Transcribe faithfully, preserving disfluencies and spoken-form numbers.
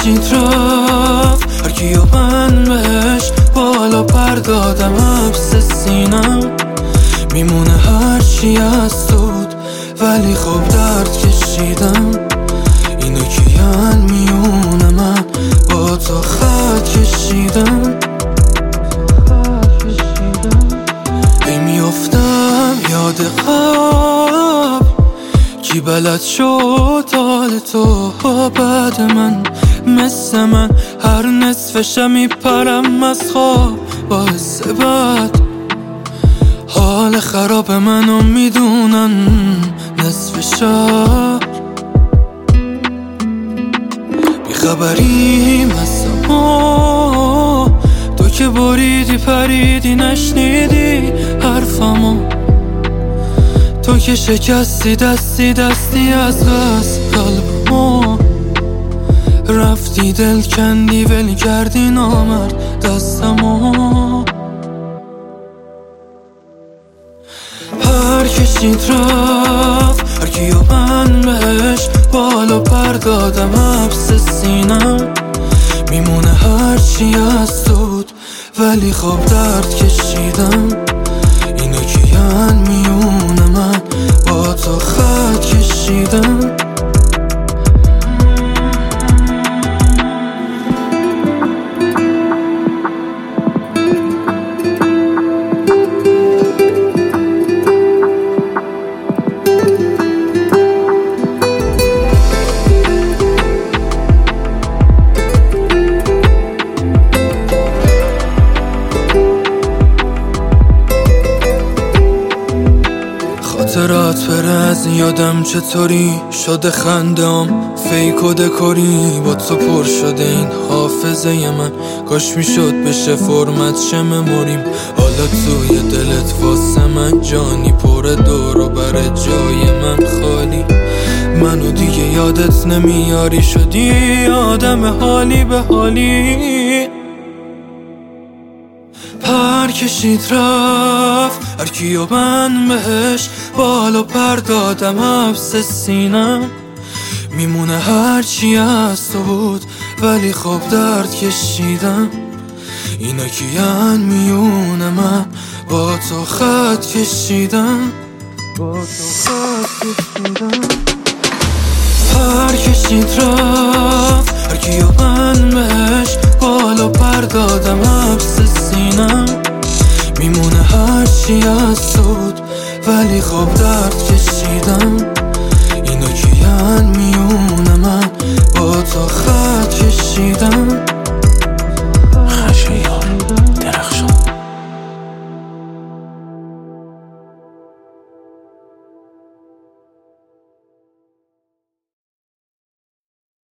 کشید رفت، هر کیو من بهش بالا پر دادم. حبس سینم میمونه هرچی از دود، ولی خب درد کشیدم. اینا کیان میونه من با تو خط کشیدم. ای میافتم یاد قبل، کی بلد شد حال تو بعد من. مثل من هر نصفشم میپرم از خواب باعث بد. حال خراب منو میدونن نصف شهر. بیخبریم از ما، تو که بریدی پریدی نشنیدی حرفمو. تو که شکستی دستی دستی از قصد قلبمو. رفتی دل کندی ولی کردی نامرد دستمو. هر کشید رفت، هر کیو من بهش بالا پر دادم. حبس سینم میمونه هرچی از دود، ولی خب درد کشیدم. اینا کیان میونه من با تو خط کشیدم. خاطرات بره از یادم چطوری شده خندم، فیک و دکوری با تو پر شده این حافظه من. کاش میشد بشه فرمت شه مموریم، حالا توی دلت واسه من جانی پر دور و بر جای من خالی. منو دیگه یادت نمیاری، شدی آدم حالی به حالی. پر کشید رفت، هر کیو من بهش بالا پر دادم. حبس سینم میمونه هرچی از تو بود، ولی خب درد کشیدم. اینا کیان میونه من با تو خط کشیدم. با تو خط کشیدم. پر کشید رفت، هر کیو من بهش بالا پر دادم. حبس سینم میمونه هرچی از دود، ولی خب درد کشیدم. اینا کیان میونه من با تو خط کشیدم.